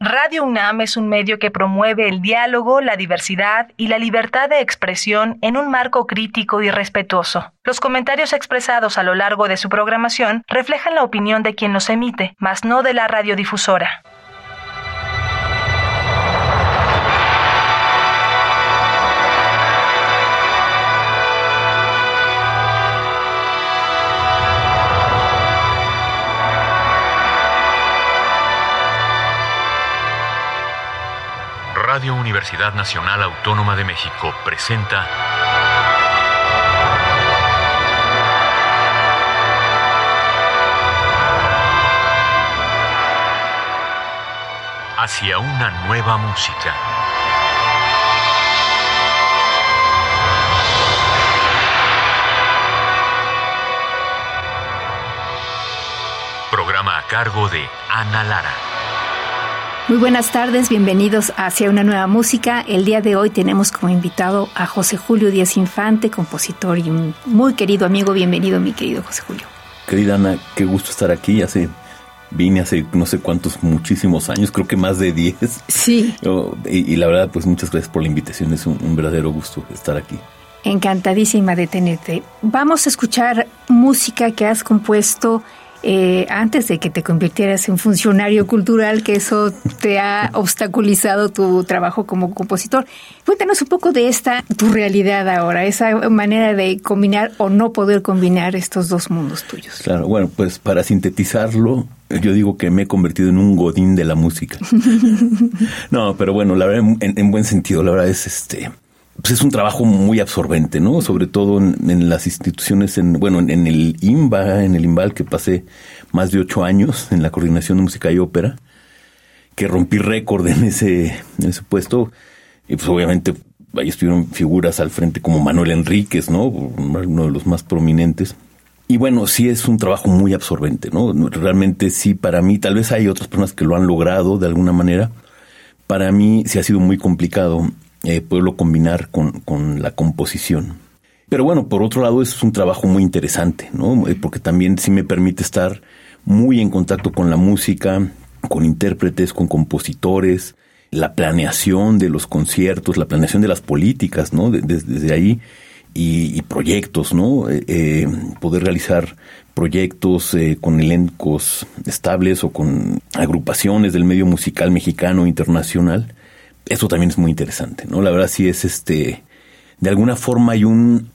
Radio UNAM es un medio que promueve el diálogo, la diversidad y la libertad de expresión en un marco crítico y respetuoso. Los comentarios expresados a lo largo de su programación reflejan la opinión de quien los emite, mas no de la radiodifusora. Radio Universidad Nacional Autónoma de México presenta Hacia una nueva música. Programa a cargo de Ana Lara. Muy buenas tardes, bienvenidos a Hacia una nueva música. El día de hoy tenemos como invitado a José Julio Díaz Infante, compositor y un muy querido amigo. Bienvenido, mi querido José Julio. Querida Ana, qué gusto estar aquí. Vine hace no sé cuántos, muchísimos años, creo que más de 10. Sí. Y la verdad, pues muchas gracias por la invitación. Es un verdadero gusto estar aquí. Encantadísima de tenerte. Vamos a escuchar música que has compuesto antes de que te convirtieras en funcionario cultural, que eso te ha obstaculizado tu trabajo como compositor. Cuéntanos un poco de tu realidad ahora, esa manera de combinar o no poder combinar estos dos mundos tuyos. Claro, bueno, pues para sintetizarlo, yo digo que me he convertido en un godín de la música. No, pero bueno, la verdad, en buen sentido, la verdad pues es un trabajo muy absorbente, ¿no? Sobre todo en las instituciones, en el IMBA, en el IMBAL, que pasé más de 8 años en la coordinación de música y ópera, que rompí récord en ese puesto. Y pues obviamente ahí estuvieron figuras al frente como Manuel Enríquez, ¿no? Uno de los más prominentes. Y bueno, sí es un trabajo muy absorbente, ¿no? Realmente sí, para mí, tal vez hay otras personas que lo han logrado de alguna manera. Para mí sí ha sido muy complicado poderlo combinar con la composición. Pero bueno, por otro lado es un trabajo muy interesante, ¿no? Porque también sí me permite estar muy en contacto con la música, con intérpretes, con compositores, la planeación de los conciertos, la planeación de las políticas, ¿no? Desde ahí, y proyectos, ¿no? Poder realizar proyectos con elencos estables o con agrupaciones del medio musical mexicano e internacional. Eso también es muy interesante, ¿no? La verdad sí es de alguna forma hay un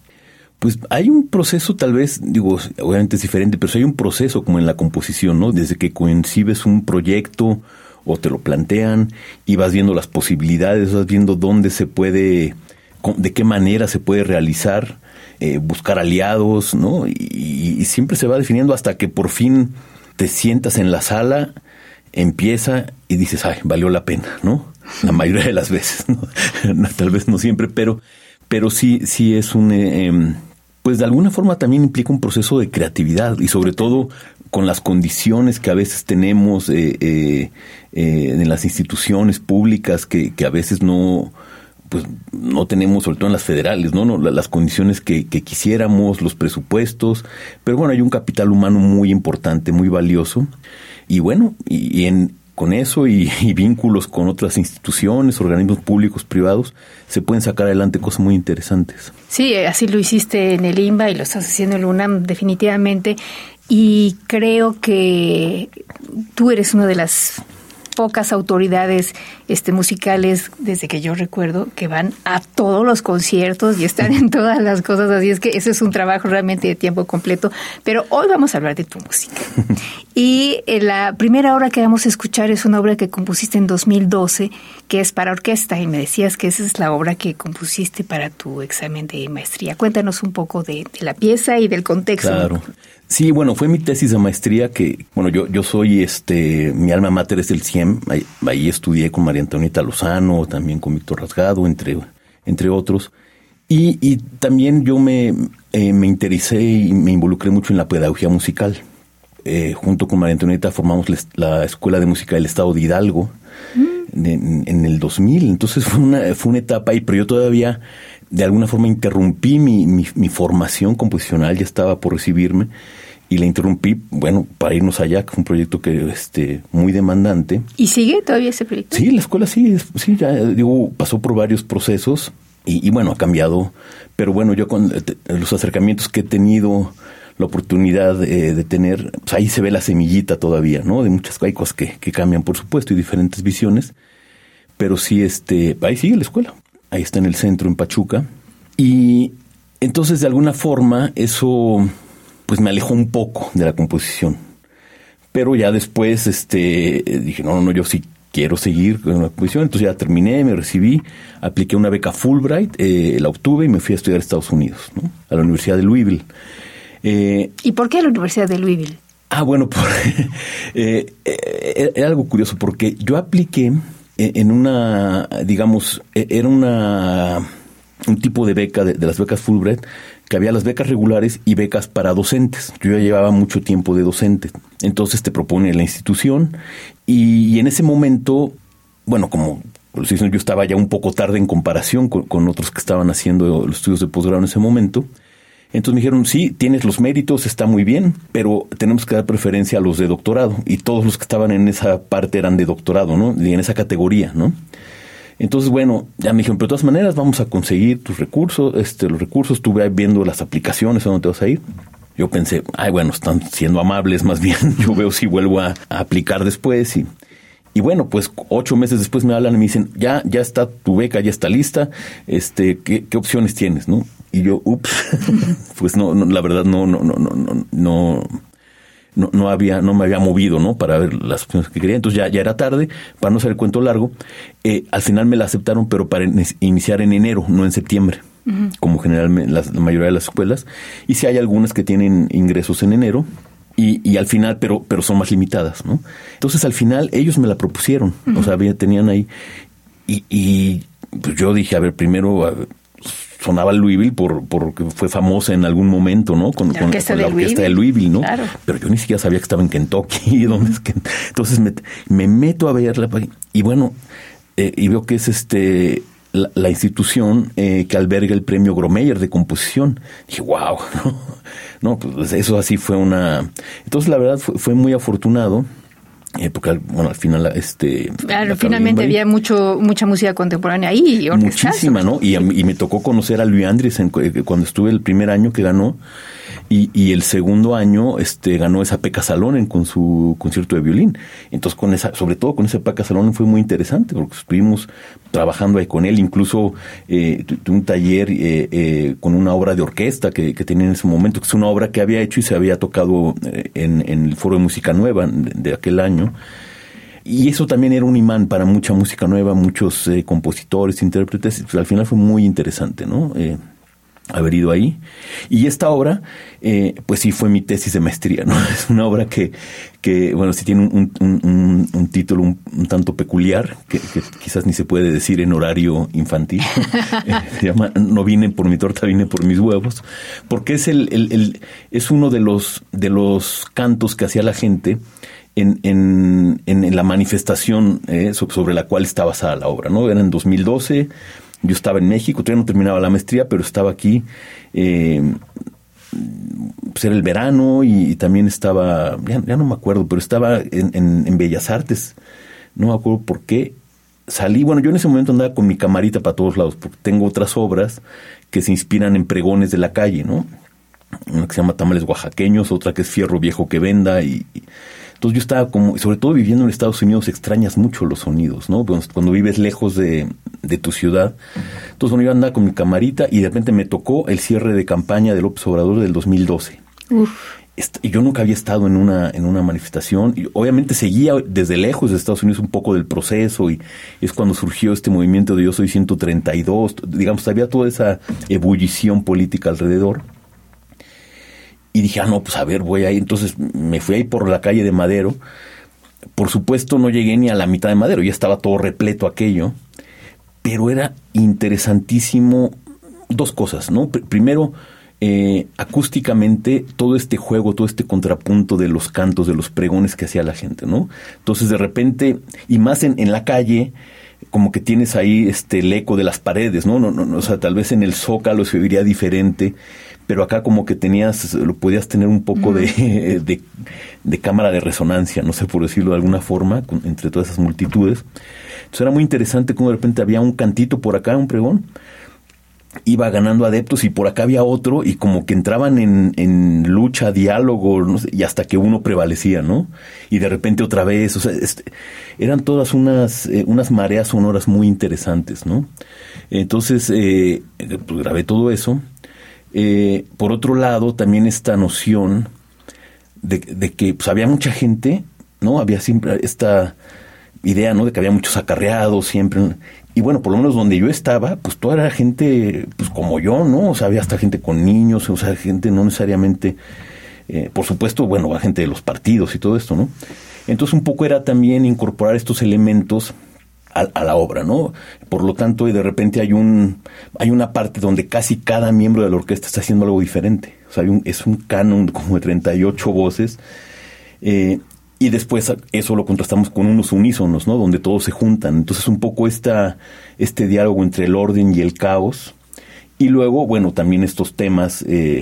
proceso, tal vez, digo, obviamente es diferente, pero sí hay un proceso como en la composición, ¿no? Desde que concibes un proyecto o te lo plantean y vas viendo las posibilidades, vas viendo dónde se puede, de qué manera se puede realizar, buscar aliados, ¿no? Y siempre se va definiendo hasta que por fin te sientas en la sala, empieza y dices, ay, valió la pena, ¿no? La mayoría de las veces, ¿no? Tal vez no siempre, pero sí es pues de alguna forma también implica un proceso de creatividad y sobre todo con las condiciones que a veces tenemos en las instituciones públicas que a veces no tenemos, sobre todo en las federales, ¿no? Las condiciones que quisiéramos, los presupuestos, pero bueno, hay un capital humano muy importante, muy valioso y bueno, con eso y vínculos con otras instituciones, organismos públicos, privados, se pueden sacar adelante cosas muy interesantes. Sí, así lo hiciste en el IMBA y lo estás haciendo en el UNAM definitivamente. Y creo que tú eres una de las pocas autoridades musicales, desde que yo recuerdo, que van a todos los conciertos y están en todas las cosas, así es que ese es un trabajo realmente de tiempo completo. Pero hoy vamos a hablar de tu música. Y la primera obra que vamos a escuchar es una obra que compusiste en 2012, que es para orquesta, y me decías que esa es la obra que compusiste para tu examen de maestría. Cuéntanos un poco de la pieza y del contexto. Claro. Sí, bueno, fue mi tesis de maestría que, bueno, yo soy, mi alma mater es el CIEM, ahí estudié con María Antonieta Lozano, también con Víctor Rasgado, entre otros, y también yo me interesé y me involucré mucho en la pedagogía musical. Junto con María Antonieta formamos la Escuela de Música del Estado de Hidalgo en el 2000, entonces fue una etapa ahí, pero yo todavía de alguna forma interrumpí mi formación composicional, ya estaba por recibirme, y la interrumpí, bueno, para irnos allá, que fue un proyecto que muy demandante. ¿Y sigue todavía ese proyecto? Sí, la escuela sí, ya digo, pasó por varios procesos y bueno, ha cambiado. Pero bueno, yo con los acercamientos que he tenido la oportunidad de tener, pues ahí se ve la semillita todavía, ¿no? De muchas cosas que cambian, por supuesto, y diferentes visiones. Pero sí, ahí sigue la escuela. Ahí está en el centro, en Pachuca. Y entonces, de alguna forma, eso pues me alejó un poco de la composición. Pero ya después dije, no, yo sí quiero seguir con la composición. Entonces ya terminé, me recibí, apliqué una beca Fulbright, la obtuve y me fui a estudiar a Estados Unidos, ¿no? A la Universidad de Louisville. ¿Y por qué la Universidad de Louisville? Bueno, era algo curioso porque yo apliqué en una, digamos, era un tipo de beca de las becas Fulbright, que había las becas regulares y becas para docentes. Yo ya llevaba mucho tiempo de docente. Entonces te propone la institución y en ese momento, bueno, como yo estaba ya un poco tarde en comparación con otros que estaban haciendo los estudios de posgrado en ese momento. Entonces me dijeron, sí, tienes los méritos, está muy bien, pero tenemos que dar preferencia a los de doctorado. Y todos los que estaban en esa parte eran de doctorado, ¿no? Y en esa categoría, ¿no? Entonces, bueno, ya me dijeron, pero de todas maneras vamos a conseguir tus recursos, los recursos, estuve viendo las aplicaciones a dónde te vas a ir. Yo pensé, bueno, están siendo amables más bien, yo veo si vuelvo a aplicar después. Y bueno, pues 8 meses después me hablan y me dicen, ya está tu beca, ya está lista, ¿qué opciones tienes, no? Y yo, pues no, la verdad no me había movido, ¿no? Para ver las opciones que quería. Entonces ya era tarde, para no hacer el cuento largo. Al final me la aceptaron, pero para iniciar en enero, no en septiembre, como generalmente la mayoría de las escuelas. Y sí hay algunas que tienen ingresos en enero. Y al final, pero son más limitadas, ¿no? Entonces al final ellos me la propusieron, o sea, tenían ahí. Y pues yo dije, a ver, primero sonaba Louisville porque fue famosa en algún momento, ¿no? Con la orquesta de Louisville, ¿no? Claro. Pero yo ni siquiera sabía que estaba en Kentucky. Entonces me meto a verla y bueno, y veo que es la institución que alberga el premio Gromeyer de composición. Dije, wow, ¿no? No, pues eso así fue Entonces la verdad fue muy afortunado. Porque, bueno, al final claro, finalmente había mucha música contemporánea ahí. Muchísima, ¿no? Y me tocó conocer a Louis Andriessen cuando estuve el primer año que ganó. Y el segundo año ganó esa Pekka Salonen con su concierto de violín. Entonces, sobre todo con ese Pekka Salonen fue muy interesante porque estuvimos trabajando ahí con él. Incluso tuve un taller con una obra de orquesta que tenía en ese momento, que es una obra que había hecho y se había tocado en el Foro de Música Nueva de aquel año. Y eso también era un imán para mucha música nueva, muchos compositores, intérpretes. Pues, al final fue muy interesante, ¿no? Haber ido ahí. Y esta obra, pues sí fue mi tesis de maestría, ¿no? Es una obra que bueno, sí tiene un título un tanto peculiar, que quizás ni se puede decir en horario infantil. Se llama No vine por mi torta, vine por mis huevos. Porque es es uno de los cantos que hacía la gente en la manifestación sobre la cual está basada la obra, ¿no? Era en 2012. Yo estaba en México, todavía no terminaba la maestría, pero estaba aquí. Pues era el verano y también estaba, ya no me acuerdo, pero estaba en Bellas Artes. No me acuerdo por qué. Salí, bueno, yo en ese momento andaba con mi camarita para todos lados, porque tengo otras obras que se inspiran en pregones de la calle, ¿no? Una que se llama Tamales Oaxaqueños, otra que es Fierro Viejo que Venda entonces yo estaba sobre todo viviendo en Estados Unidos, extrañas mucho los sonidos, ¿no? Cuando vives lejos de tu ciudad. Entonces, bueno, yo andaba con mi camarita y de repente me tocó el cierre de campaña de López Obrador del 2012. Y yo nunca había estado en una manifestación. Y obviamente seguía desde lejos de Estados Unidos un poco del proceso y es cuando surgió este movimiento de Yo Soy 132. Digamos, había toda esa ebullición política alrededor. Y dije, no, pues a ver, voy ahí. Entonces me fui ahí por la calle de Madero. Por supuesto no llegué ni a la mitad de Madero, ya estaba todo repleto aquello. Pero era interesantísimo 2 cosas, ¿no? Primero, acústicamente todo este juego, todo este contrapunto de los cantos, de los pregones que hacía la gente, ¿no? Entonces de repente, y más en la calle, como que tienes ahí el eco de las paredes, ¿no? O sea, tal vez en el Zócalo se oiría diferente, pero acá como que podías tener un poco de cámara de resonancia, no sé por decirlo de alguna forma, entre todas esas multitudes. Entonces era muy interesante cómo de repente había un cantito por acá, un pregón, iba ganando adeptos y por acá había otro y como que entraban en lucha, diálogo, no sé, y hasta que uno prevalecía, ¿no? Y de repente otra vez, o sea, eran todas unas mareas sonoras muy interesantes, ¿no? Entonces, pues grabé todo eso. Por otro lado, también esta noción de que pues había mucha gente, ¿no? Había siempre esta idea, ¿no? De que había muchos acarreados siempre. Y bueno, por lo menos donde yo estaba, pues toda era gente, pues como yo, ¿no? O sea, había hasta gente con niños, o sea, gente no necesariamente, por supuesto, bueno, va gente de los partidos y todo esto, ¿no? Entonces un poco era también incorporar estos elementos a la obra, ¿no? Por lo tanto, de repente hay una parte donde casi cada miembro de la orquesta está haciendo algo diferente. O sea, es un canon como de 38 voces, y después eso lo contrastamos con unos unísonos, ¿no? Donde todos se juntan. Entonces un poco este diálogo entre el orden y el caos. Y luego, bueno, también estos temas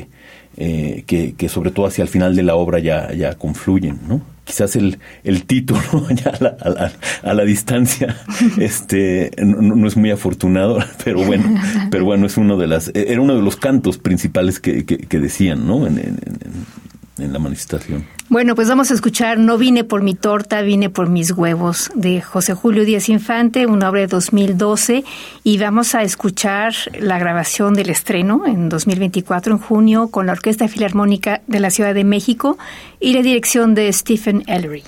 que sobre todo hacia el final de la obra ya confluyen, ¿no? Quizás el título ya a la distancia no es muy afortunado, pero bueno es era uno de los cantos principales que decían, ¿no? En la manifestación. Bueno, pues vamos a escuchar No vine por mi torta, vine por mis huevos, de José Julio Díaz Infante, una obra de 2012, y vamos a escuchar la grabación del estreno en 2024, en junio, con la Orquesta Filarmónica de la Ciudad de México y la dirección de Stephen Ellery.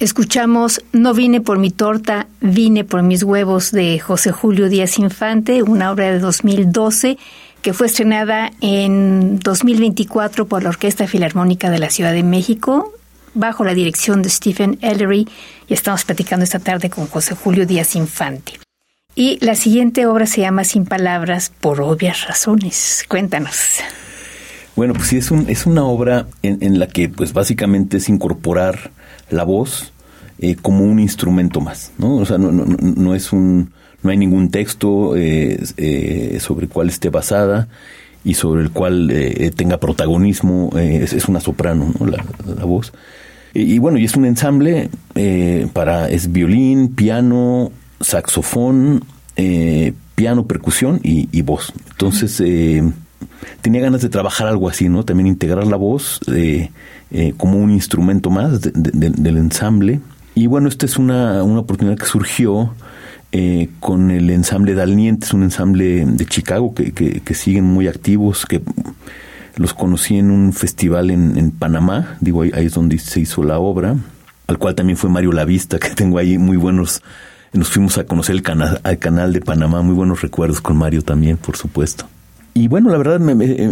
Escuchamos No vine por mi torta, vine por mis huevos de José Julio Díaz Infante, una obra de 2012 que fue estrenada en 2024 por la Orquesta Filarmónica de la Ciudad de México, bajo la dirección de Stephen Ellery, y estamos platicando esta tarde con José Julio Díaz Infante. Y la siguiente obra se llama Sin Palabras, por obvias razones. Cuéntanos. Bueno, pues sí, es una obra en la que pues básicamente es incorporar la voz como un instrumento más, ¿no? O sea, no hay ningún texto sobre el cual esté basada y sobre el cual tenga protagonismo. Es una soprano, ¿no? La voz. Y bueno, y es un ensamble es violín, piano, saxofón, piano, percusión y voz. Entonces tenía ganas de trabajar algo así, ¿no? También integrar la voz como un instrumento más del ensamble. Y bueno, esta es una oportunidad que surgió con el ensamble Dalnientes, un ensamble de Chicago que siguen muy activos, que los conocí en un festival en Panamá, digo, ahí es donde se hizo la obra, al cual también fue Mario Lavista, que tengo ahí muy buenos. Nos fuimos a conocer al canal de Panamá, muy buenos recuerdos con Mario también, por supuesto. Y bueno, la verdad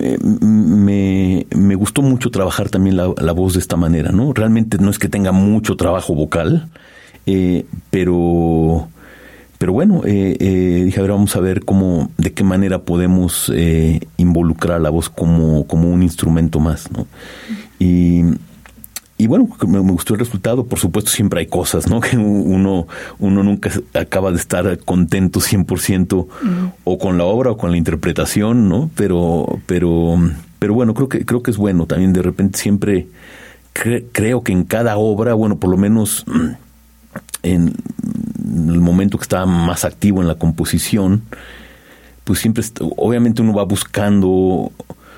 me gustó mucho trabajar también la voz de esta manera, ¿no? Realmente no es que tenga mucho trabajo vocal, pero bueno, dije, a ver, vamos a ver de qué manera podemos involucrar la voz como un instrumento más, ¿no? Y bueno, me gustó el resultado. Por supuesto, siempre hay cosas, ¿no? Que uno nunca acaba de estar contento 100% o con la obra o con la interpretación, ¿no? Pero bueno, creo que es bueno. También de repente siempre creo que en cada obra, bueno, por lo menos en el momento que estaba más activo en la composición, pues siempre, obviamente uno va buscando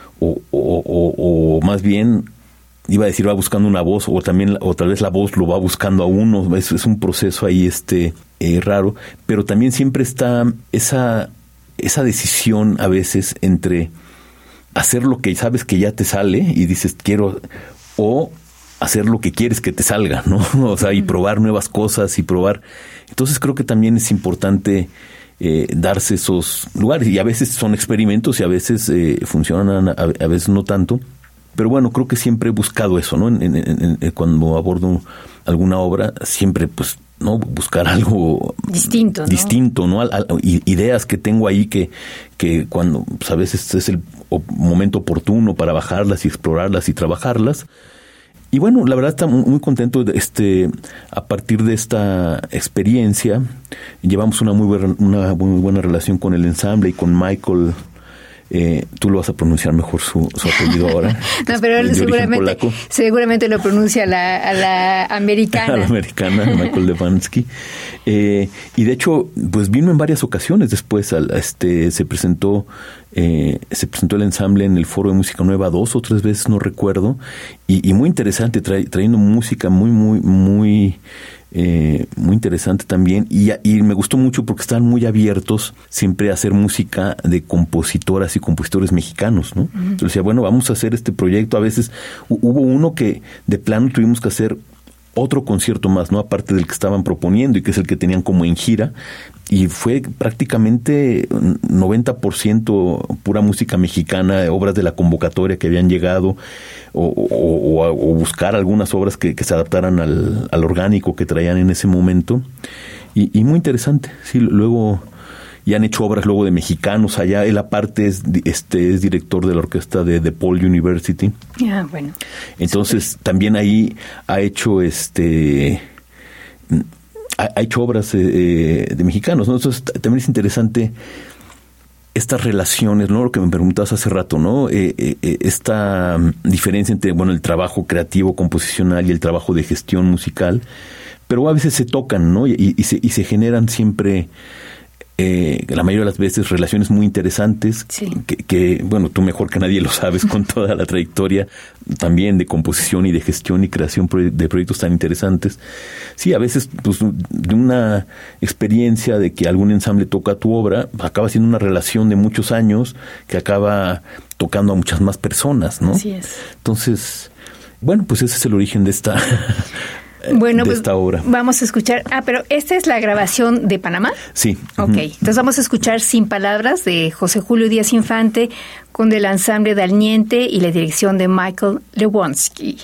o más bien, iba a decir, va buscando una voz, o tal vez la voz lo va buscando a uno. Es un proceso ahí raro, pero también siempre está esa decisión a veces entre hacer lo que sabes que ya te sale y dices quiero, o hacer lo que quieres que te salga, ¿no? O sea, y probar nuevas cosas y probar. Entonces creo que también es importante darse esos lugares, y a veces son experimentos y a veces funcionan, a veces no tanto. Pero bueno, creo que siempre he buscado eso, ¿no? Cuando abordo alguna obra, siempre, pues, ¿no? Buscar algo distinto, ¿no? Distinto, ¿no? Ideas que tengo ahí que cuando, pues, a veces es el momento oportuno para bajarlas y explorarlas y trabajarlas. Y bueno, la verdad está muy contento a partir de esta experiencia. Llevamos una muy buena relación con el ensamble y con Michael. Tú lo vas a pronunciar mejor su apellido ahora. No, pero él seguramente lo pronuncia a la americana. A la americana, Michael Levansky. Y de hecho, pues vino en varias ocasiones después. Se presentó el ensamble en el Foro de Música Nueva 2 o 3 veces, no recuerdo. Y muy interesante, trayendo música muy interesante también, y me gustó mucho porque estaban muy abiertos siempre a hacer música de compositoras y compositores mexicanos, ¿no? Entonces decía, bueno, vamos a hacer este proyecto. A veces hubo uno que de plano tuvimos que hacer otro concierto más, ¿no? Aparte del que estaban proponiendo y que es el que tenían como en gira, y fue prácticamente 90% pura música mexicana, obras de la convocatoria que habían llegado, o buscar algunas obras que se adaptaran al orgánico que traían en ese momento, y muy interesante. Sí, luego ya han hecho obras luego de mexicanos allá. Él aparte es director de la orquesta de DePaul University. Ah, bueno. Entonces también ahí ha hecho obras de mexicanos, ¿no? Entonces también es interesante estas relaciones, ¿no? Lo que me preguntabas hace rato, ¿no? Esta diferencia entre, bueno, el trabajo creativo, composicional y el trabajo de gestión musical, pero a veces se tocan, ¿no? Y se generan siempre, la mayoría de las veces, relaciones muy interesantes. Sí. Que, bueno, tú mejor que nadie lo sabes con toda la trayectoria también de composición y de gestión y creación de proyectos tan interesantes. Sí, a veces, pues, de una experiencia de que algún ensamble toca tu obra, acaba siendo una relación de muchos años que acaba tocando a muchas más personas, ¿no? Así es. Entonces, bueno, pues ese es el origen de esta Bueno, de pues esta obra. vamos a escuchar. Pero ¿esta es la grabación de Panamá? Sí. Ok, entonces vamos a escuchar Sin Palabras de José Julio Díaz Infante con el ensamble de Alniente y la dirección de Michael Lewonsky.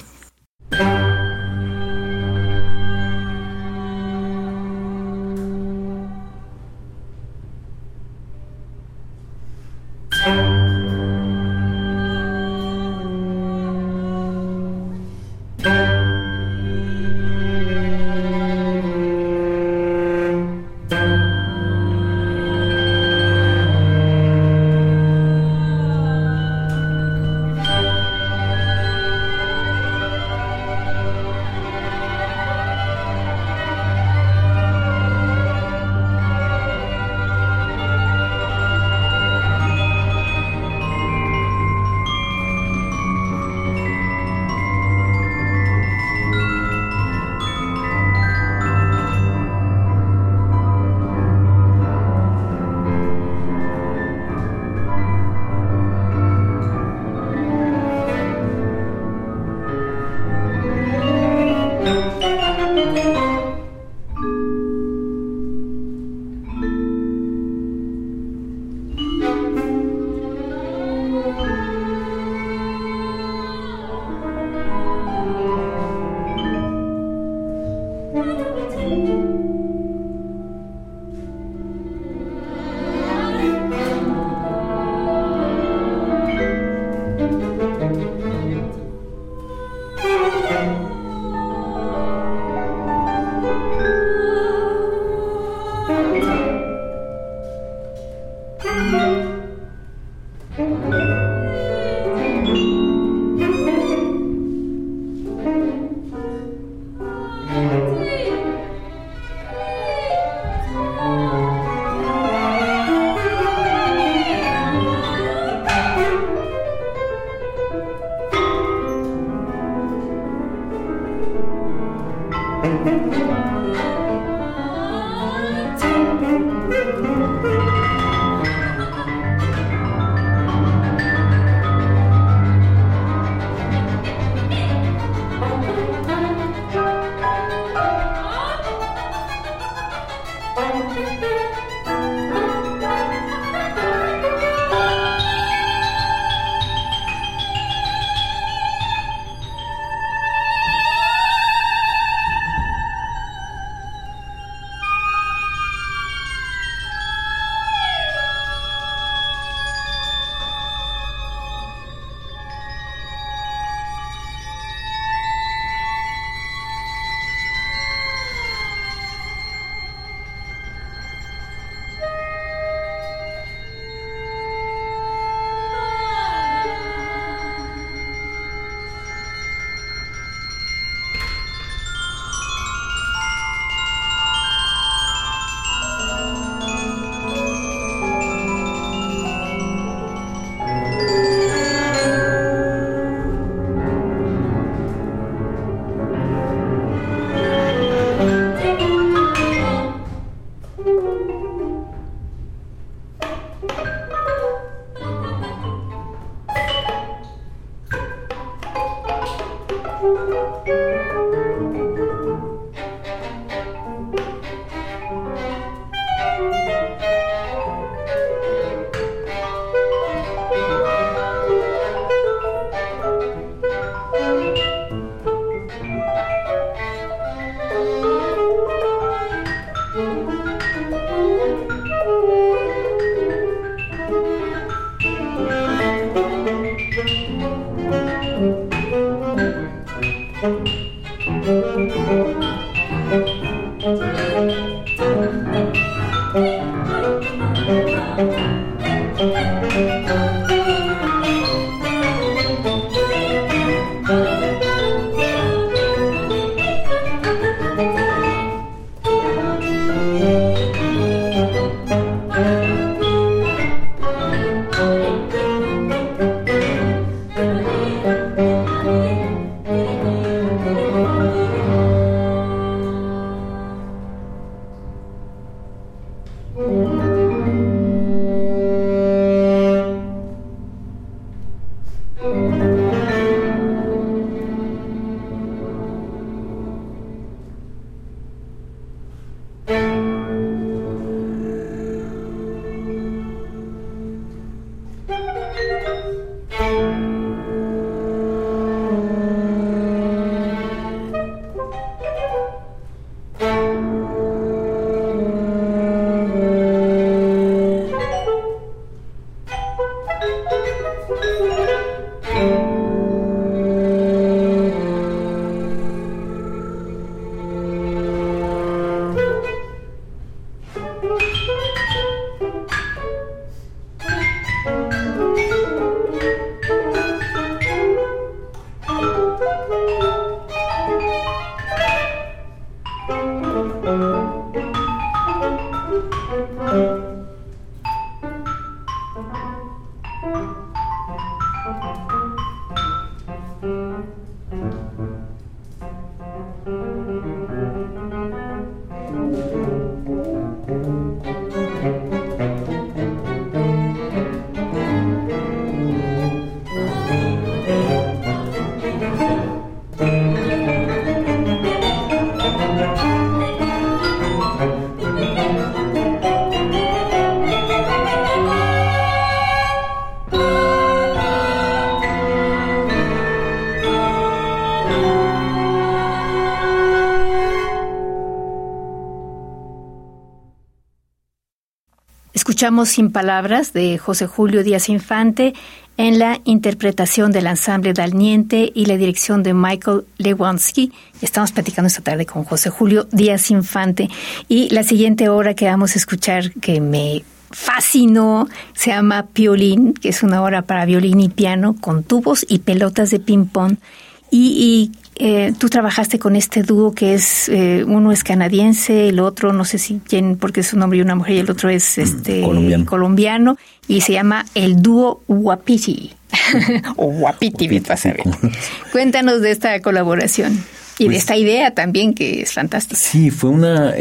Escuchamos Sin Palabras de José Julio Díaz Infante en la interpretación del ensamble Dal Niente y la dirección de Michael Lewansky. Estamos platicando esta tarde con José Julio Díaz Infante y la siguiente obra que vamos a escuchar que me fascinó se llama Piolín, que es una obra para violín y piano con tubos y pelotas de ping-pong. Y tú trabajaste con este dúo que es, uno es canadiense, el otro no sé si quién, porque es un hombre y una mujer, y el otro es colombiano, y se llama el dúo Wapiti. O Wapiti, me pasa a ver. Cuéntanos de esta colaboración y de esta idea también que es fantástica. Sí, fue una...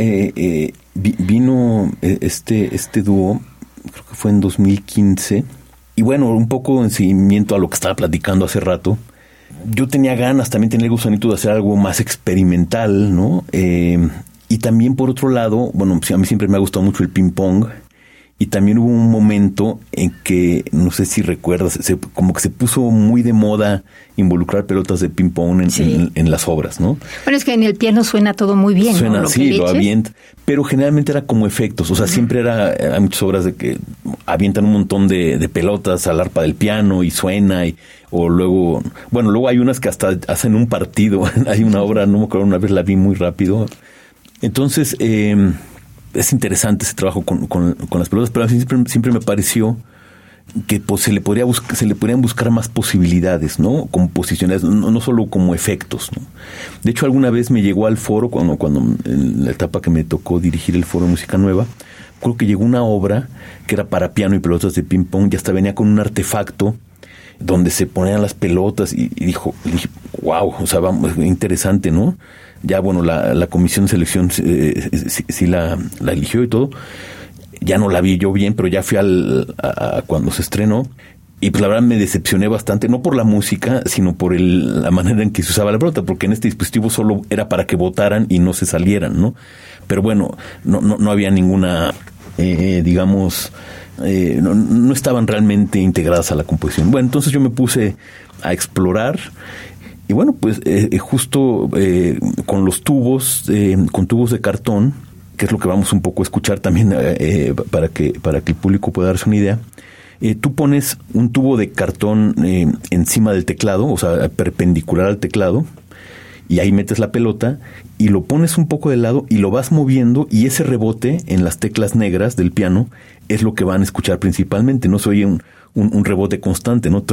vino este dúo, creo que fue en 2015, y bueno, un poco en seguimiento a lo que estaba platicando hace rato. Yo tenía ganas, también tenía el gusanito de hacer algo más experimental, ¿no? Y también, por otro lado, bueno, a mí siempre me ha gustado mucho el ping-pong. Y también hubo un momento en que, no sé si recuerdas, como que se puso muy de moda involucrar pelotas de ping-pong en las obras, ¿no? Bueno, es que en el piano suena todo muy bien, suena, ¿no? Lo avienta, pero generalmente era como efectos, o sea, siempre hay muchas obras de que avientan un montón de pelotas al arpa del piano y suena, o luego hay unas que hasta hacen un partido. Hay una obra, no me acuerdo, una vez la vi muy rápido. Entonces, es interesante ese trabajo con las pelotas, pero a mí siempre me pareció que pues, se le podrían buscar más posibilidades, ¿no? Como posiciones, no solo como efectos, ¿no? De hecho, alguna vez me llegó al foro, cuando en la etapa que me tocó dirigir el foro de Música Nueva, creo que llegó una obra que era para piano y pelotas de ping pong, y hasta venía con un artefacto donde se ponían las pelotas, y dije, wow, o sea, interesante, ¿no? Ya, bueno, la comisión de selección sí la eligió y todo. Ya no la vi yo bien, pero ya fui a cuando se estrenó. Y pues la verdad me decepcioné bastante, no por la música, sino por la manera en que se usaba la pelota, porque en este dispositivo solo era para que botaran y no se salieran, ¿no? Pero bueno, no había ninguna, digamos... no estaban realmente integradas a la composición. Bueno, entonces yo me puse a explorar. Y bueno, pues justo con los tubos, con tubos de cartón, que es lo que vamos un poco a escuchar también para que el público pueda darse una idea. Tú pones un tubo de cartón encima del teclado, o sea, perpendicular al teclado, y ahí metes la pelota y lo pones un poco de lado y lo vas moviendo, y ese rebote en las teclas negras del piano es lo que van a escuchar principalmente. No se oye un rebote constante, ¿no?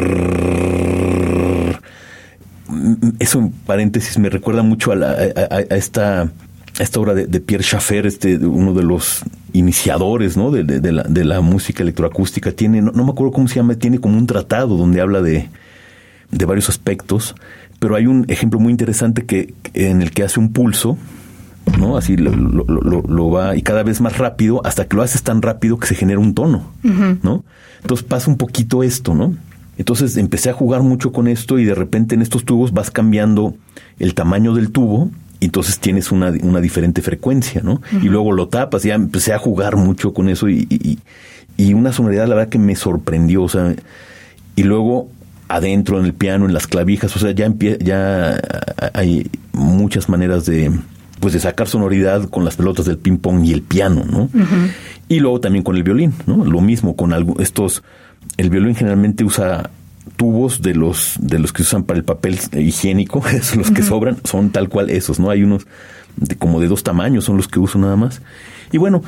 Eso, en paréntesis, me recuerda mucho a esta obra de Pierre Schaeffer, uno de los iniciadores, ¿no? de la música electroacústica. Tiene, no me acuerdo cómo se llama, tiene como un tratado donde habla de varios aspectos, pero hay un ejemplo muy interesante en el que hace un pulso, ¿no? Así lo va, y cada vez más rápido, hasta que lo haces tan rápido que se genera un tono, ¿no? Entonces pasa un poquito esto, ¿no? Entonces empecé a jugar mucho con esto, y de repente en estos tubos vas cambiando el tamaño del tubo, y entonces tienes una diferente frecuencia, ¿no? Y luego lo tapas, y ya empecé a jugar mucho con eso, y una sonoridad, la verdad, que me sorprendió, o sea, y luego adentro en el piano, en las clavijas, o sea, ya hay muchas maneras de sacar sonoridad con las pelotas del ping pong y el piano, ¿no? Y luego también con el violín, ¿no? Lo mismo con el violín generalmente usa tubos de los que se usan para el papel higiénico, esos los que sobran, son tal cual esos, ¿no? Hay unos como de 2 tamaños, son los que uso nada más. Y bueno,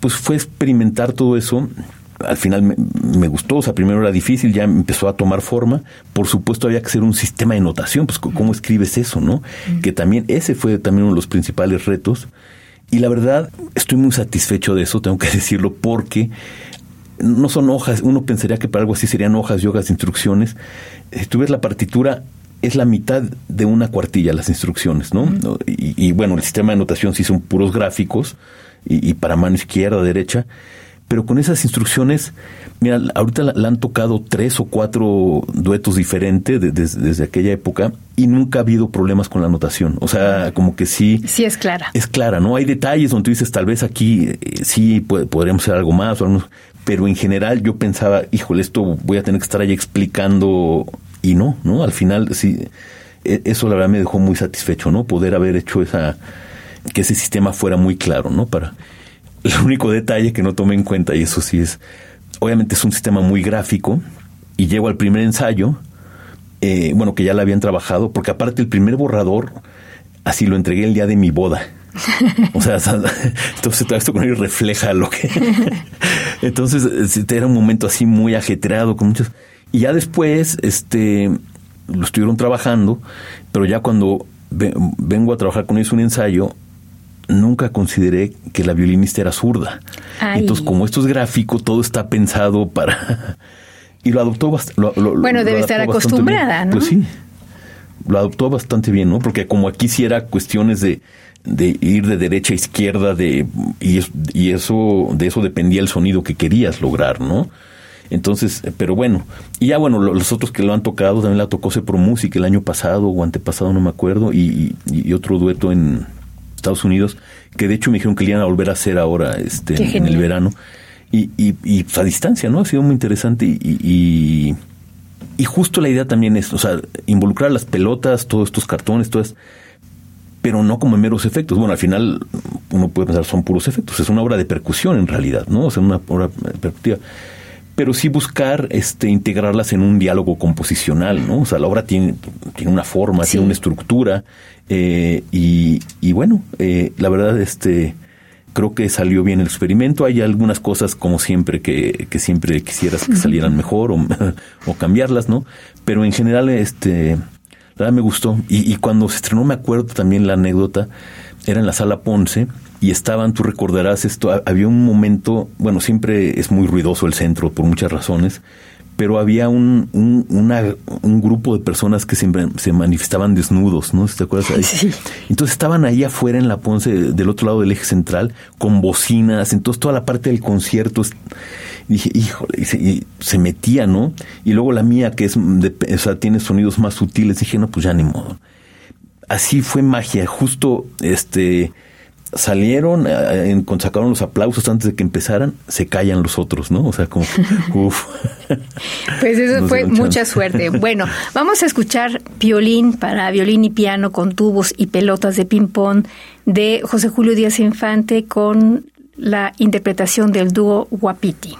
pues fue experimentar todo eso. Al final me gustó, o sea, primero era difícil, ya empezó a tomar forma. Por supuesto había que hacer un sistema de notación, pues ¿cómo escribes eso, no? Que también ese fue también uno de los principales retos. Y la verdad, estoy muy satisfecho de eso, tengo que decirlo, porque no son hojas, uno pensaría que para algo así serían hojas y hojas de instrucciones. Si tú ves la partitura, es la mitad de una cuartilla las instrucciones, ¿no? Y bueno, el sistema de notación sí son puros gráficos, y para mano izquierda, derecha. Pero con esas instrucciones, mira, ahorita la han tocado 3 o 4 duetos diferentes desde aquella época y nunca ha habido problemas con la notación. O sea, como que sí. Sí es clara. Es clara, ¿no? Hay detalles donde tú dices, tal vez aquí sí podríamos hacer algo más, pero en general yo pensaba, híjole, esto voy a tener que estar ahí explicando, y no. Al final sí, eso la verdad me dejó muy satisfecho, ¿no? Poder haber hecho que ese sistema fuera muy claro, ¿no? El único detalle que no tomé en cuenta, y eso sí es, obviamente es un sistema muy gráfico, y llego al primer ensayo, que ya la habían trabajado, porque aparte el primer borrador, así lo entregué el día de mi boda. O sea, entonces todo esto con ellos refleja lo que... Entonces era un momento así muy ajetreado, con muchos... Y ya después, lo estuvieron trabajando, pero ya cuando vengo a trabajar con ellos un ensayo, nunca consideré que la violinista era zurda. Ay. Entonces, como esto es gráfico, todo está pensado para... Y lo adoptó bastante. Bueno, debe estar acostumbrada, ¿no? Pues sí, lo adoptó bastante bien, ¿no? Porque como aquí sí era cuestiones de ir de derecha a izquierda, y eso de eso dependía el sonido que querías lograr, ¿no? Entonces, pero bueno, y ya bueno, los otros que lo han tocado, también la tocó Cepro Music el año pasado o antepasado, no me acuerdo, y otro dueto en Estados Unidos, que de hecho me dijeron que le iban a volver a hacer ahora en el verano, y pues a distancia, ¿no? Ha sido muy interesante, y justo la idea también es, o sea, involucrar las pelotas, todos estos cartones, pero no como meros efectos. Bueno, al final uno puede pensar son puros efectos, es una obra de percusión en realidad, ¿no? O sea, una obra percutiva. Pero sí buscar integrarlas en un diálogo composicional, ¿no? O sea, la obra tiene una forma, sí, tiene una estructura, y bueno, la verdad, creo que salió bien el experimento. Hay algunas cosas, como siempre, que siempre quisieras que salieran mejor o cambiarlas, ¿no? Pero en general, la verdad me gustó. Y cuando se estrenó, me acuerdo también la anécdota, era en la Sala Ponce, y estaban, tú recordarás esto, había un momento, bueno, siempre es muy ruidoso el centro por muchas razones, pero había un grupo de personas que se manifestaban desnudos, ¿no? ¿Te acuerdas ahí? Sí. Entonces estaban ahí afuera en la Ponce, del otro lado del eje central, con bocinas, entonces toda la parte del concierto, dije, híjole, y se metía, ¿no? Y luego la mía, que o sea, tiene sonidos más sutiles, dije, no, pues ya ni modo. Así fue magia, justo, salieron, sacaron los aplausos antes de que empezaran, se callan los otros, ¿no? O sea, como, uff. Pues eso fue mucha suerte. Bueno, vamos a escuchar Violín para violín y piano con tubos y pelotas de ping-pong de José Julio Díaz Infante con la interpretación del dúo Wapiti.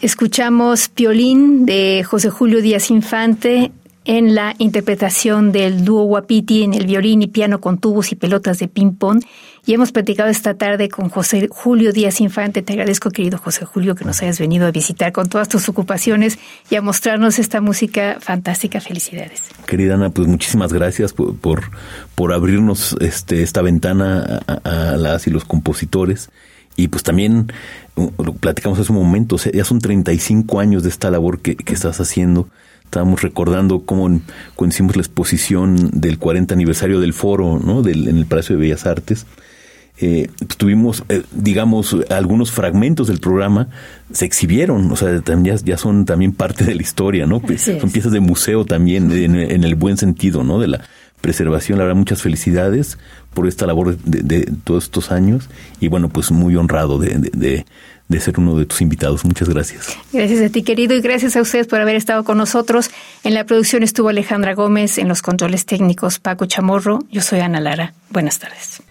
Escuchamos Piolín de José Julio Díaz Infante en la interpretación del dúo Guapiti en el violín y piano con tubos y pelotas de ping-pong. Y hemos platicado esta tarde con José Julio Díaz Infante. Te agradezco, querido José Julio, que nos hayas venido a visitar con todas tus ocupaciones y a mostrarnos esta música fantástica. Felicidades. Querida Ana, pues muchísimas gracias por abrirnos esta ventana a las y los compositores. Y pues también lo platicamos hace un momento, o sea, ya son 35 años de esta labor que estás haciendo. Estábamos recordando cómo cuando hicimos la exposición del 40 aniversario del foro, ¿no? En el Palacio de Bellas Artes, pues tuvimos, digamos, algunos fragmentos del programa se exhibieron, o sea, ya son también parte de la historia, ¿no? Son piezas de museo también, en el buen sentido, ¿no? De la preservación. La verdad, muchas felicidades por esta labor de todos estos años y bueno, pues muy honrado de ser uno de tus invitados. Muchas gracias. Gracias a ti, querido, y gracias a ustedes por haber estado con nosotros. En la producción estuvo Alejandra Gómez, en los controles técnicos Paco Chamorro. Yo soy Ana Lara. Buenas tardes.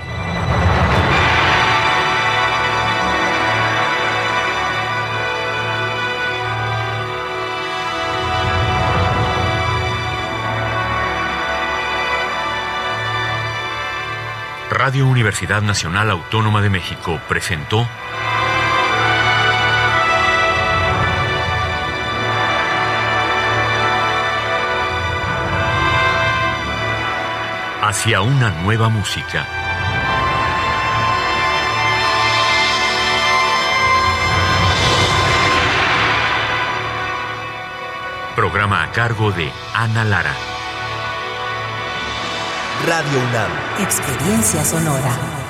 Radio Universidad Nacional Autónoma de México presentó Hacia una nueva música. Programa a cargo de Ana Lara. Radio UNAM. Experiencia sonora.